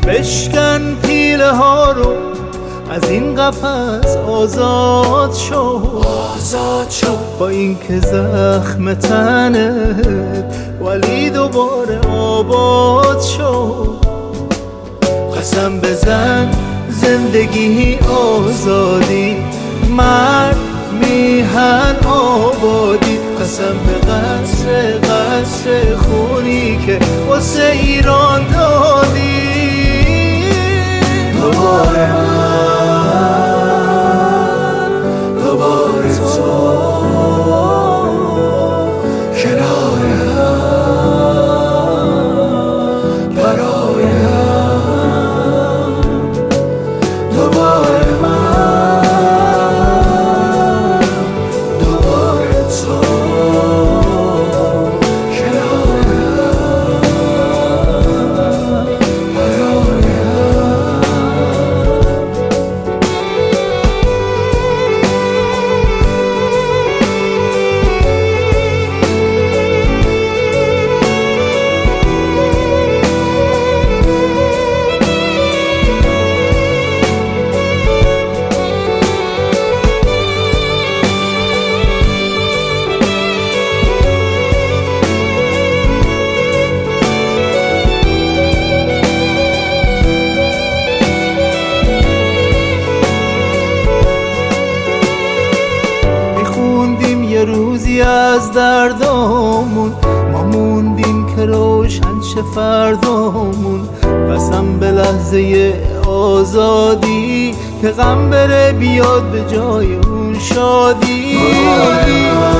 بشکن پیله ها رو از این قفس آزاد شو، آزاد شو. با این که زخم تنت ولی دوباره آباد شو. قسم بزن زندگی آزادی، مرد میهن آبادی. قسم به قصر خونی که واسه ایران دادی. دوباره من، دوباره تو کنارم، برایم. دوباره من، دوباره تو کنارم، برایم. یه روزی از دردامون، ما موندیم که روشن شه فردامون. قسم به لحظه آزادی که غم بره بیاد به جای اون شادی.